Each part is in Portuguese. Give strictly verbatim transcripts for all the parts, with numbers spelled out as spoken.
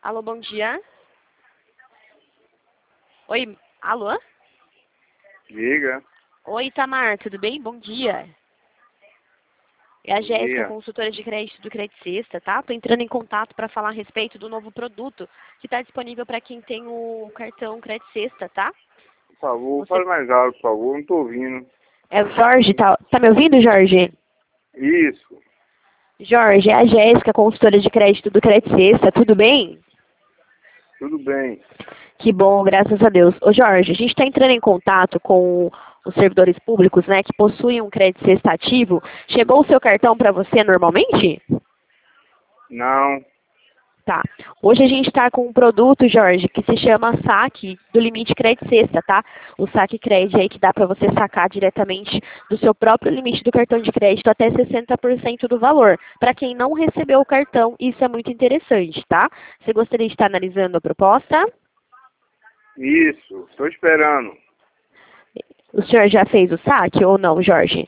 Alô, bom dia. Oi, alô? Diga. Oi, Itamar, tudo bem? Bom dia. É a Bom Jéssica, dia. consultora de crédito do Crédito Sexta, tá? Tô entrando em contato para falar a respeito do novo produto que está disponível para quem tem o cartão Crédito Sexta, tá? Por favor, Você... fale mais alto, por favor. Não tô ouvindo. É o Jorge, tá? Tá me ouvindo, Jorge? Isso. Jorge, é a Jéssica, consultora de crédito do Crédito Sexta, tudo bem? Tudo bem. Que bom, graças a Deus. Ô Jorge, a gente está entrando em contato com os servidores públicos, né, que possuem um crédito sexta ativo. Chegou o seu cartão para você normalmente? Não. Tá. Hoje a gente está com um produto, Jorge, que se chama saque do limite crédito sexta, tá? O saque crédito aí que dá para você sacar diretamente do seu próprio limite do cartão de crédito até sessenta por cento do valor. Para quem não recebeu o cartão, isso é muito interessante, tá? Você gostaria de estar analisando a proposta? Isso. Tô esperando. O senhor já fez o saque ou não, Jorge?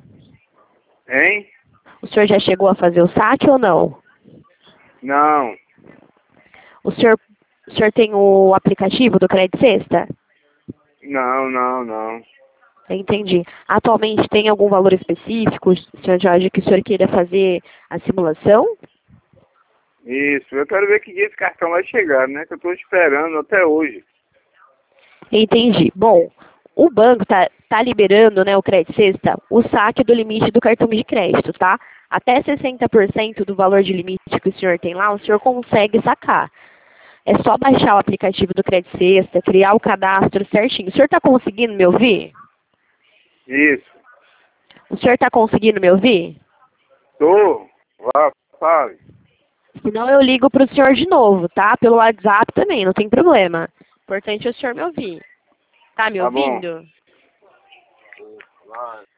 Hein? O senhor já chegou a fazer o saque ou não? Não. O senhor, o senhor tem o aplicativo do Crédito Sexta? Não, não, não. Entendi. Atualmente tem algum valor específico, senhor Jorge, que o senhor queira fazer a simulação? Isso. Eu quero ver que dia esse cartão vai chegar, né? Que eu tô esperando até hoje. Entendi. Bom, o banco tá, tá liberando, né, o Crédito Sexta, o saque do limite do cartão de crédito, tá? Até sessenta por cento do valor de limite que o senhor tem lá, o senhor consegue sacar. É só baixar o aplicativo do Crédito Sexta, criar o cadastro certinho. O senhor está conseguindo me ouvir? Isso. O senhor está conseguindo me ouvir? Tô. Vá, fale. Senão eu ligo para o senhor de novo, tá? Pelo WhatsApp também, não tem problema. Importante é o senhor me ouvir. Tá me Tá bom. ouvindo?